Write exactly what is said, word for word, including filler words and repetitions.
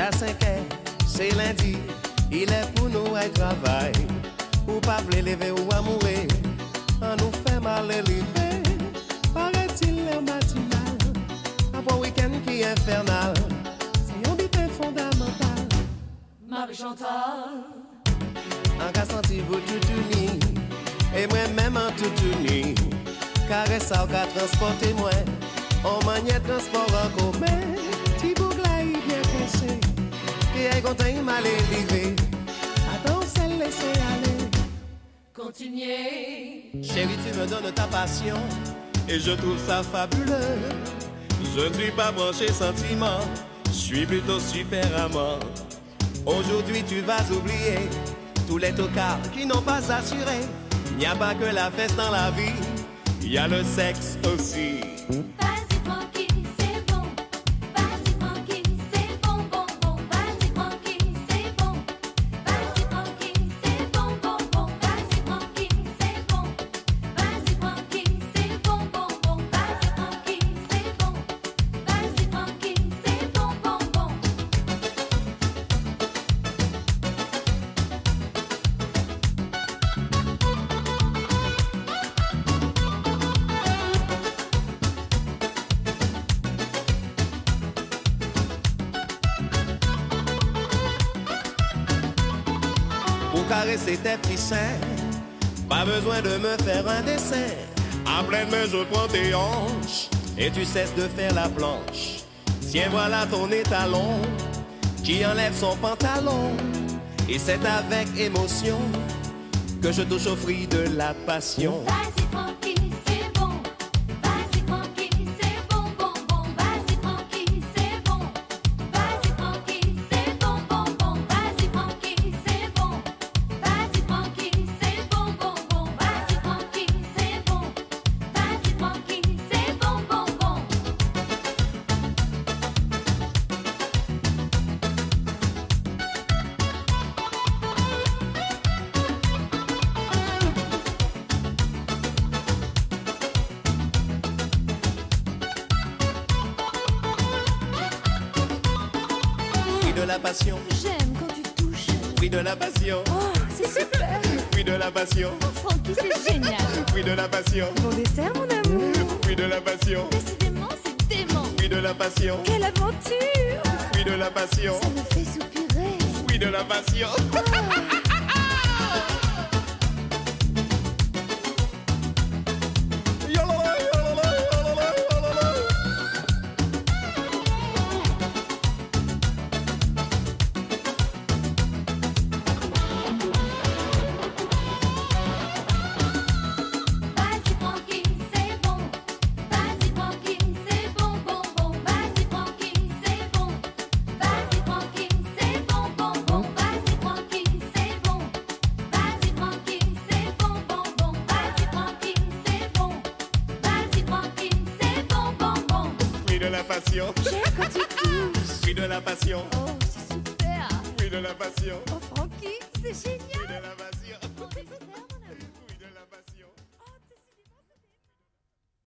qu'à cinq heures, c'est lundi, il est pour nous à travail. Ou pas vle lever ou à mourir, on nous fait mal lever. Paraît-il le matinal, après week-end qui est infernal, c'est un bitin fondamental. Marie-Chantal, en cas senti vous tout uni, et moi-même en tout uni, caresse ça ou qu'à transporter moi, on maniait transport en commun, ti bouglaï bien coincé, qui est content il m'a levé, attends c'est laisser aller. continuez. Chérie, tu me donnes ta passion et je trouve ça fabuleux. Je ne suis pas branché sentiment, je suis plutôt super amant. Aujourd'hui, tu vas oublier tous les tocards qui n'ont pas assuré. Il n'y a pas que la fête dans la vie, il y a le sexe aussi. Vas-y tranquille, c'est bon. Vas-y tranquille, c'est bon, bon, bon. Vas-y tranquille, c'est bon. Vas-y tranquille, c'est bon, bon, bon. Vas-y tranquille, c'est bon. Vas-y tranquille, c'est bon, bon, bon. Vas-y tranquille, c'est bon. Vas-y tranquille, c'est bon, bon, bon. Pour caresser tes petits seins, pas besoin de me faire un dessin. À pleine main, je prends tes hanches et tu cesses de faire la planche. Tiens, voilà ton étalon qui enlève son pantalon. Et c'est avec émotion que je touche au fruit de la passion. Vas-y tranquille, c'est bon. Vas-y tranquille, c'est bon, bon, bon. Vas-y tranquille, c'est bon. Vas-y tranquille, c'est bon, bon, bon. Vas-y tranquille, c'est bon. Vas-y tranquille, c'est bon, bon, bon. Vas-y tranquille, c'est bon. Vas-y tranquille, c'est bon, bon, bon. Fruit de la passion, J'aime quand tu touches. fruit de la passion, Oh, c'est super. fruit de la passion, Oh, Francky, c'est génial. fruit de la passion, Bon dessert, mon amour. fruit de la passion, Décidément, c'est dément. fruit de la passion, Quelle aventure. fruit de la passion, Ça me fait soupirer. fruit de la passion. Vas-y tranquille, c'est bon. Vas-y tranquille, c'est bon, bon, bon. Vas-y tranquille, c'est bon. Vas-y tranquille, c'est bon, bon, bon. Vas-y tranquille, c'est bon. Vas-y tranquille, c'est bon, bon, bon. Vas-y tranquille, c'est bon. Vas-y tranquille, c'est bon, bon, bon. Fruit de la passion, J'aime quand tu touches. fruit de la passion, Oh, c'est super. fruit de la passion, Oh, Francky, c'est génial. fruit de la passion.